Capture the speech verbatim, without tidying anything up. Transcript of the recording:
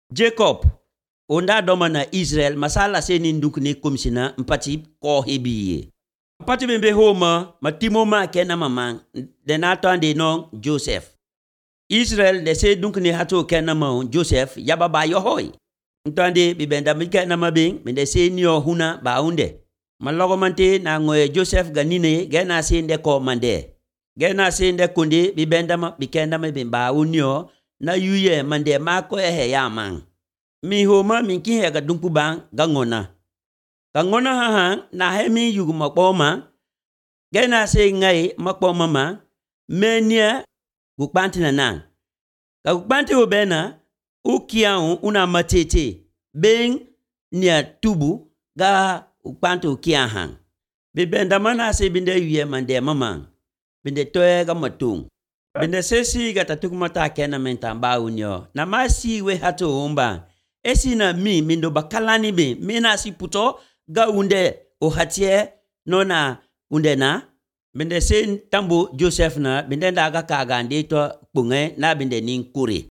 Jacob onda doma na Israel masala seni ndukni komsina mpati ko hebiye. Mpati bembe homa matimo ma kena mamang de natande non Joseph. Israel de se dunkni hato kena ma Joseph yababa yohoy. Ntande bibenda mikena mabing mende se niyo huna baunde. Malogo mante na ngoye Joseph ganine gena sende ko mande. Gena sende kundi bibenda ma bikenda mabimba unyo na yuye mande mako ehe yamang. Mi homa minki hega dunku bang gangona. Gangona haha na hemi yugu makboma. Gena se ngai makboma ma. Menia gukpanti na nang. Ka gukpanti ubena ukiao una matete. Beng nia tubu ga ukpanti ukia hang. Bibenda mana se binde yuye mande mamang. Binde toe ga matung. Binde sesi gata tukumata kena mentamba unyo. Na masi we hato umba. Esi na mi mindo bakalani be. Mina si puto ga unde o hatie nona unde na. Binde sen tambo Joseph na. Binde ndaga kagande to punge na binde ning kuri.